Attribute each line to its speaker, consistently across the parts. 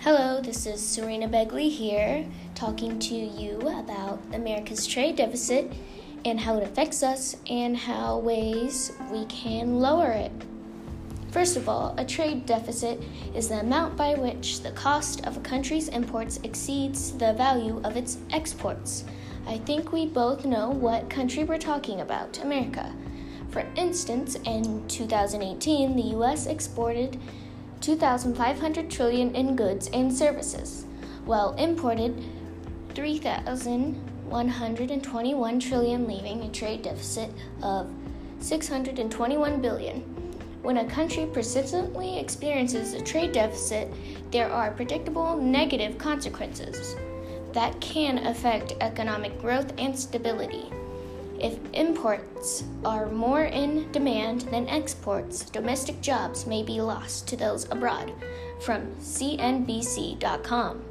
Speaker 1: Hello, this is Serena Begley here, talking to you about America's trade deficit and how it affects us and how ways we can lower it. First of all, a trade deficit is the amount by which the cost of a country's imports exceeds the value of its exports. I think we both know what country we're talking about, America. For instance, in 2018, the U.S. exported 2,500 trillion in goods and services, while imported 3,121 trillion, leaving a trade deficit of 621 billion. When a country persistently experiences a trade deficit, there are predictable negative consequences that can affect economic growth and stability. If imports are more in demand than exports, domestic jobs may be lost to those abroad, from CNBC.com.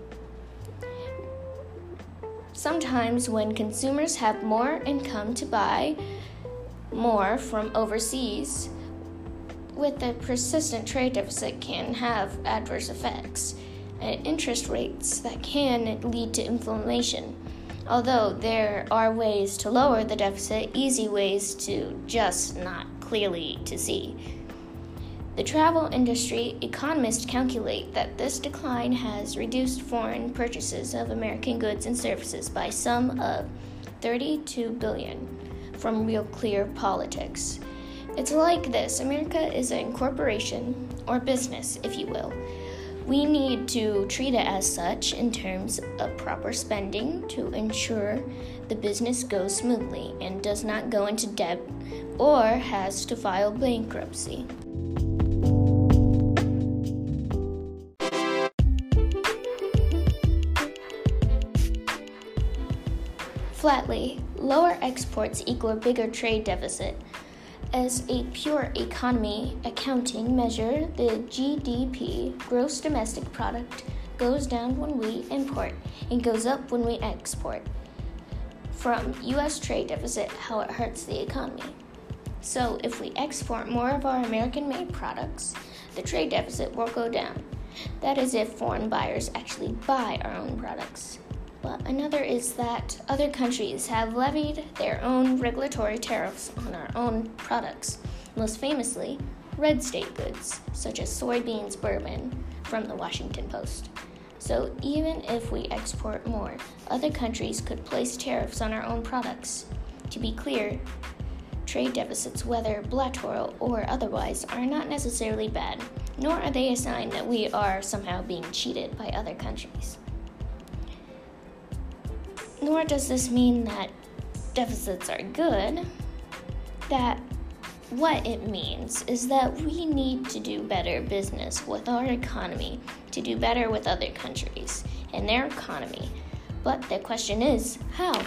Speaker 1: Sometimes when consumers have more income to buy more from overseas, with a persistent trade deficit can have adverse effects and interest rates that can lead to inflation. Although there are ways to lower the deficit, easy ways to just not clearly to see. The travel industry economists calculate that this decline has reduced foreign purchases of American goods and services by some of $32 billion from Real Clear Politics. It's like this: America is a corporation, or business, if you will. We need to treat it as such in terms of proper spending to ensure the business goes smoothly and does not go into debt or has to file bankruptcy. Flatly, lower exports equal a bigger trade deficit. As a pure economy accounting measure, the GDP, gross domestic product, goes down when we import and goes up when we export. From U.S. trade deficit, how it hurts the economy. So if we export more of our American-made products, the trade deficit will go down. That is if foreign buyers actually buy our own products. But another is that other countries have levied their own regulatory tariffs on our own products, most famously, red state goods, such as soybeans, bourbon, from the Washington Post. So even if we export more, other countries could place tariffs on our own products. To be clear, trade deficits, whether bilateral or otherwise, are not necessarily bad, nor are they a sign that we are somehow being cheated by other countries. Nor does this mean that deficits are good. That what it means is that we need to do better business with our economy to do better with other countries and their economy. But the question is, how?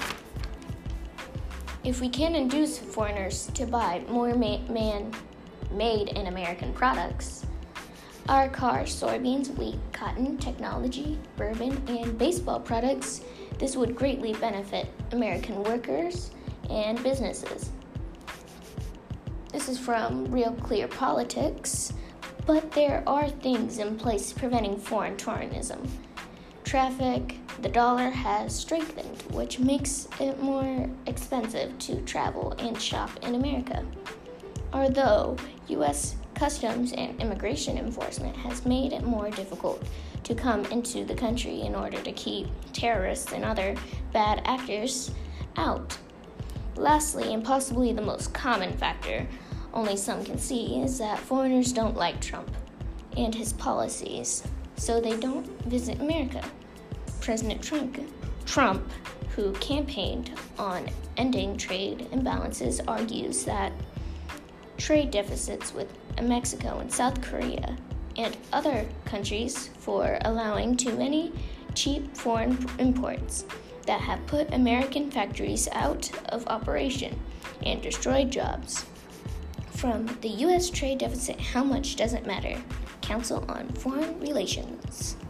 Speaker 1: If we can induce foreigners to buy more man-made in American products, our cars, soybeans, wheat, cotton, technology, bourbon, and baseball products, this would greatly benefit American workers and businesses. This is from Real Clear Politics, but there are things in place preventing foreign tourism. Traffic, the dollar has strengthened, which makes it more expensive to travel and shop in America. Although U.S. Customs and Immigration Enforcement has made it more difficult to come into the country in order to keep terrorists and other bad actors out. Lastly, and possibly the most common factor only some can see, is that foreigners don't like Trump and his policies, so they don't visit America. President Trump, who campaigned on ending trade imbalances, argues that trade deficits with Mexico and South Korea and other countries for allowing too many cheap foreign imports that have put American factories out of operation and destroyed jobs. From the U.S. trade deficit, how much does it matter? Council on Foreign Relations.